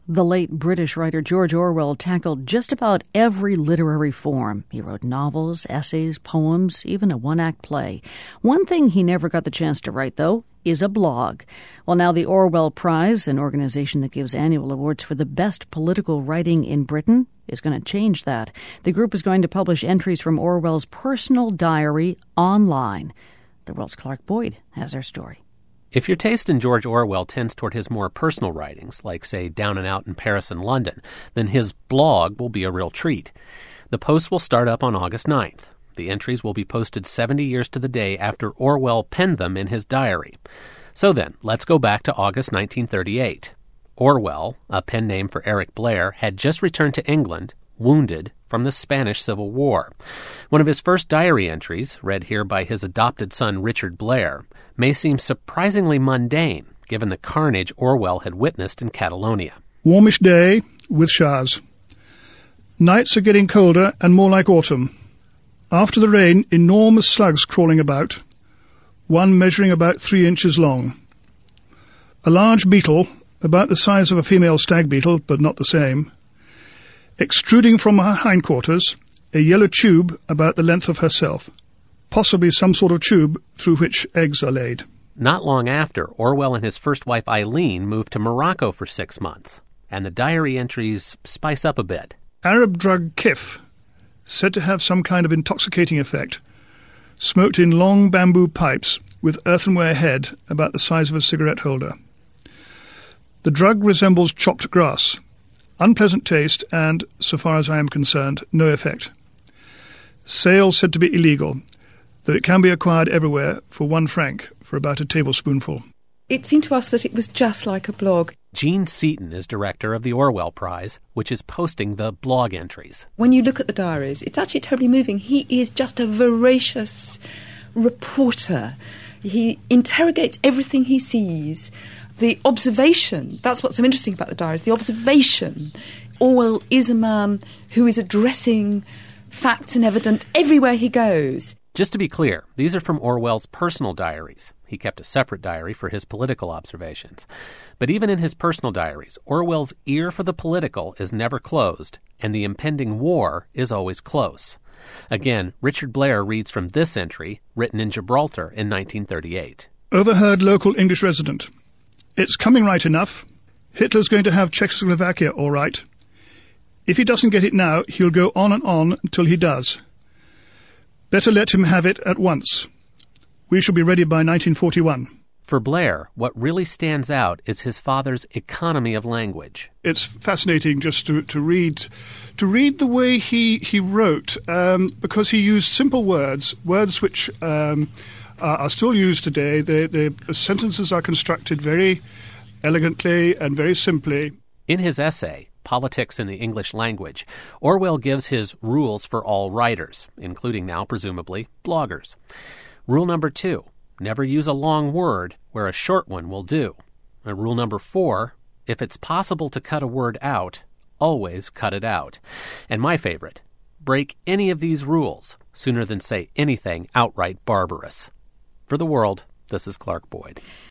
The late British writer George Orwell tackled just about every literary form. He wrote novels, essays, poems, even a one-act play. One thing he never got the chance to write, though, is a blog. Well, now the Orwell Prize, an organization that gives annual awards for the best political writing in Britain, is going to change that. The group is going to publish entries from Orwell's personal diary online. The World's Clark Boyd has our story. If your taste in George Orwell tends toward his more personal writings, like, say, Down and Out in Paris and London, then his blog will be a real treat. The post will start up on August 9th. The entries will be posted 70 years to the day after Orwell penned them in his diary. So then, let's go back to August 1938. Orwell, a pen name for Eric Blair, had just returned to England, wounded from the Spanish Civil War. One of his first diary entries, read here by his adopted son Richard Blair, may seem surprisingly mundane, given the carnage Orwell had witnessed in Catalonia. Warmish day with showers. Nights are getting colder and more like autumn. After the rain, enormous slugs crawling about, one measuring about 3 inches long. A large beetle, about the size of a female stag beetle, but not the same, extruding from her hindquarters a yellow tube about the length of herself, possibly some sort of tube through which eggs are laid. Not long after, Orwell and his first wife Eileen moved to Morocco for 6 months, and the diary entries spice up a bit. Arab drug kif, said to have some kind of intoxicating effect, smoked in long bamboo pipes with earthenware head about the size of a cigarette holder. The drug resembles chopped grass. Unpleasant taste and, so far as I am concerned, no effect. Sale said to be illegal, though it can be acquired everywhere for £1 for about a tablespoonful. It seemed to us that it was just like a blog. Jean Seaton is director of the Orwell Prize, which is posting the blog entries. When you look at the diaries, it's actually terribly moving. He is just a voracious reporter. He interrogates everything he sees. The observation, that's what's so interesting about the diaries, the observation. Orwell is a man who is addressing facts and evidence everywhere he goes. Just to be clear, these are from Orwell's personal diaries. He kept a separate diary for his political observations. But even in his personal diaries, Orwell's ear for the political is never closed, and the impending war is always close. Again, Richard Blair reads from this entry, written in Gibraltar in 1938. Overheard local English resident. It's coming right enough. Hitler's going to have Czechoslovakia all right. If he doesn't get it now, he'll go on and on until he does. Better let him have it at once. We shall be ready by 1941. For Blair, what really stands out is his father's economy of language. It's fascinating just to read the way he wrote, because he used simple words which are still used today. The sentences are constructed very elegantly and very simply. In his essay, Politics in the English Language, Orwell gives his rules for all writers, including now, presumably, bloggers. Rule number 2, never use a long word where a short one will do. And rule number 4, if it's possible to cut a word out, always cut it out. And my favorite, break any of these rules sooner than say anything outright barbarous. For The World, this is Clark Boyd.